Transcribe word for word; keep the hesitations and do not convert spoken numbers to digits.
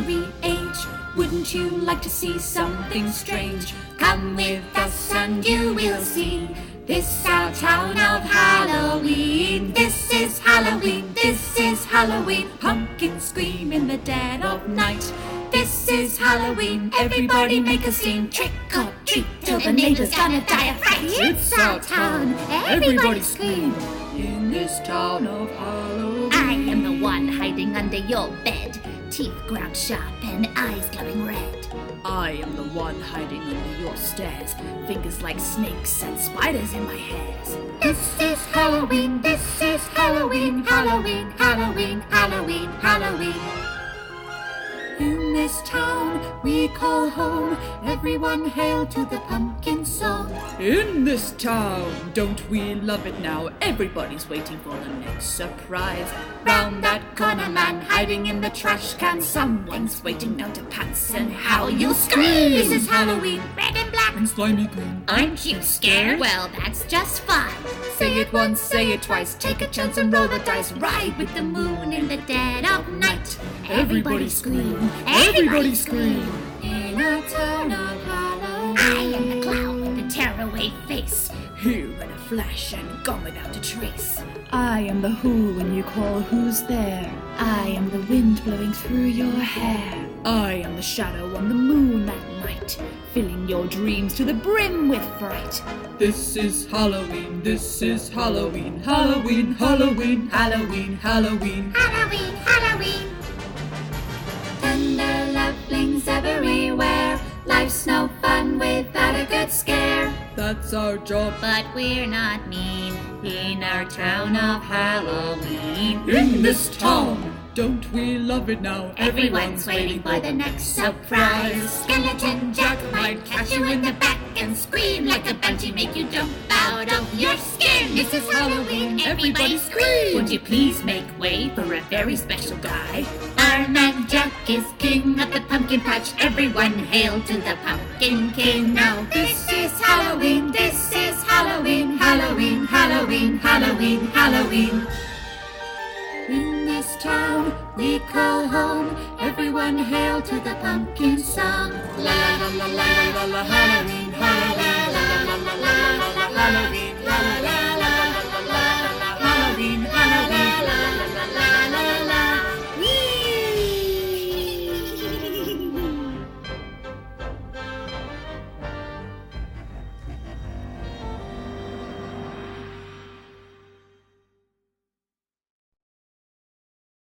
every age. Wouldn't you like to see something strange? Come with us and you will see. This our town of Halloween. This is Halloween, this is Halloween. Pumpkins scream in the dead of night. This is Halloween, everybody make a scene. Trick or treat till the neighbor's gonna die of fright. It's our town, everybody scream. In this town of Halloween. I am the one hiding under your bed, teeth ground sharp and eyes glowing red. I am the one hiding under your stairs, fingers like snakes and spiders in my hairs. This is Halloween, this is Halloween, Halloween, Halloween, Halloween, Halloween. In this town we call home, everyone hail to the pumpkin song. In this town, don't we love it now? Everybody's waiting for the next surprise. Round that corner, man hiding in the trash can. Someone's waiting now to pounce, and how you'll scream. This is Halloween, red and black And slimy green. Aren't you scared? Well, that's just fun. Say it once, say it twice, take a chance and roll the dice. Ride with the moon in the dead of night. Everybody scream, everybody scream. In a town of Halloween. I am the clown with the tearaway face. Here in a flash and gone without a trace. I am the who when you call who's there. I am the wind blowing through your hair. I am the shadow on the moon at night, filling your dreams to the brim with fright. This is Halloween, this is Halloween, Halloween, Halloween, Halloween, Halloween. Halloween, Halloween. Tender lovelings everywhere. Life's no fun without a good scare. That's our job. But we're not mean in our town of Halloween. In this town, don't we love it now? Everyone's waiting for the next surprise. Skeleton Jack might catch you in the back and scream like a banshee, make you jump out of your skin. This is Halloween, everybody scream. Would you please make way for a very special guy? Our man Jack is king of the pumpkin patch. Everyone hail to the pumpkin king. Now this is Halloween, this is Halloween, Halloween, Halloween, Halloween, Halloween. In this town we call home, everyone hail to the pumpkin song. La la la la la la la Halloween, Halloween, la la la la la la Halloween, la la la.